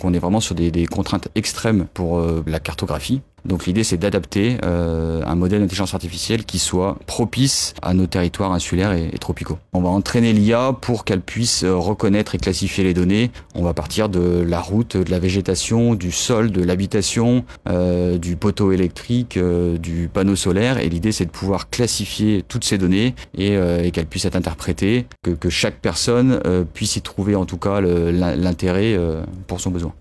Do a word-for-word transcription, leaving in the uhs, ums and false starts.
qu'on est vraiment sur des, des contraintes extrêmes pour euh, la cartographie. Donc l'idée, c'est d'adapter euh, un modèle d'intelligence artificielle qui soit propice à nos territoires insulaires et, et tropicaux. On va entraîner l'I A pour qu'elle puisse reconnaître et classifier les données. On va partir de la route, de la végétation, du sol, de l'habitation, euh, du poteau électrique, euh, du panneau solaire. Et l'idée, c'est de pouvoir classifier toutes ces données et, euh, et qu'elles puissent être interprétées, que, que chaque personne euh, puisse y trouver en tout cas le, l'intérêt euh, pour son besoin.